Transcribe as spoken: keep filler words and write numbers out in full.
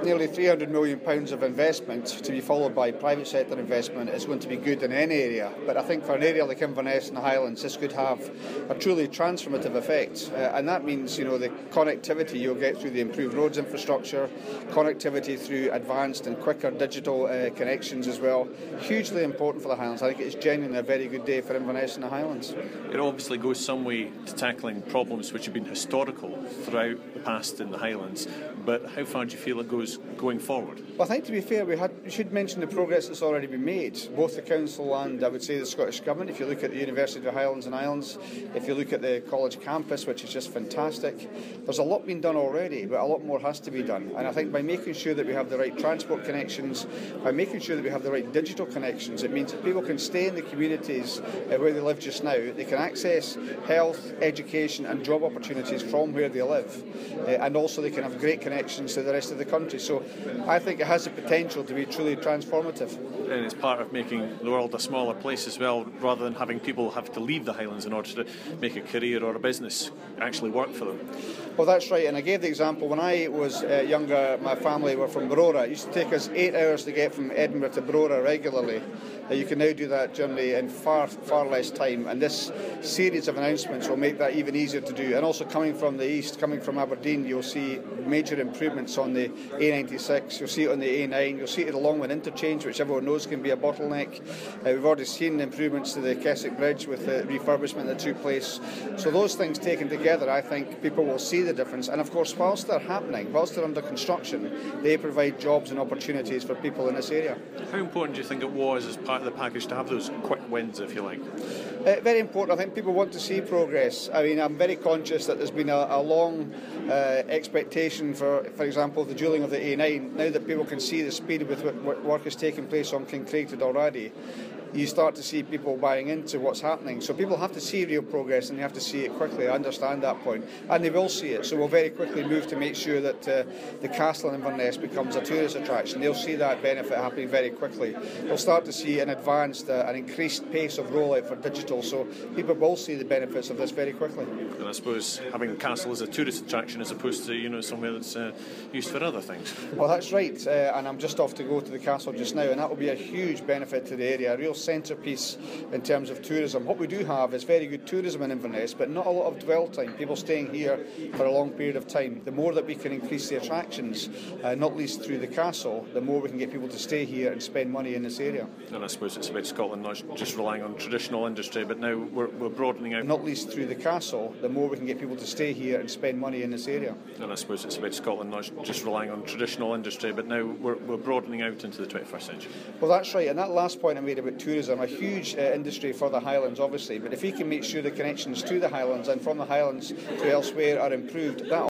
nearly three hundred million pounds of investment to be followed by private sector investment is going to be good in any area. But I think for an area like Inverness and the Highlands, this could have a truly transformative effect. Uh, and that means, you know, the connectivity you'll get through the improved roads infrastructure, connectivity through advanced and quicker digital uh, connections as well. Hugely important for the Highlands. I think it's genuinely a very good day for Inverness and the Highlands. It obviously goes some way to tackling problems which have been historical throughout the past in the Highlands, but how far do you feel it goes going forward? Well, I think to be fair, we, had, we should mention the progress that's already been made, both the Council and I would say the Scottish Government. If you look at the University of the Highlands and Islands, if you look at the college campus, which is just fantastic, there's a lot been done already, but a lot more has to be done. And I think by making sure that we have the right transport connections, by making sure that we have the right digital connections, it means that people can stay in the communities uh, where they live just now. They can access health, education and job opportunities from where they live. Uh, and also they can have great connections to the rest of the country. So I think it has the potential to be truly transformative. And it's part of making the world a smaller place as well, rather than having people have to leave the Highlands in order to make a career or a business actually work for them. Well, that's right, and I gave the example when I was uh, younger, my family were from Brora. It used to take us eight hours to get from Edinburgh to Brora regularly. Uh, you can now do that journey in far, far less time, and this series of announcements will make that even easier to do. And also coming from the east, coming from Aberdeen, you'll see major improvements on the A ninety-six, you'll see it on the A nine, you'll see it at the Longman interchange, which everyone knows can be a bottleneck. Uh, we've already seen improvements to the Keswick Bridge with the refurbishment that took place. So those things taken together, I think people will see the difference. And of course, whilst they're happening, whilst they're under construction, they provide jobs and opportunities for people in this area. How important do you think it was as part of the package to have those quick wins, if you like? Uh, very important. I think people want to see progress. I mean, I'm very conscious that there's been a, a long uh, expectation for, for example, the dualling of the A nine. Now that people can see the speed with which work is taking place on Kincraighead already, you start to see people buying into what's happening. So people have to see real progress and they have to see it quickly. I understand that point. And they will see it. So we'll very quickly move to make sure that uh, the castle in Inverness becomes a tourist attraction. They'll see that benefit happening very quickly. We'll start to see an advanced, uh, an increased pace of rollout for digital. So people will see the benefits of this very quickly. And I suppose having the castle as a tourist attraction as opposed to, you know, somewhere that's uh, used for other things. Well, that's right. Uh, and I'm just off to go to the castle just now, and that will be a huge benefit to the area, a real centrepiece in terms of tourism. What we do have is very good tourism in Inverness, but not a lot of dwell time, people staying here for a long period of time. The more that we can increase the attractions, uh, not least through the castle, the more we can get people to stay here and spend money in this area. And I suppose it's about Scotland not just relying on traditional industry, but now we're, we're broadening out. Not least through the castle, the more we can get people to stay here and spend money in this area. And I suppose it's about Scotland not just relying on traditional industry, but now we're, we're broadening out into the twenty-first century. Well, that's right, and that last point I made about tourism, a huge uh, industry for the Highlands, obviously, but if we can make sure the connections to the Highlands and from the Highlands to elsewhere are improved, that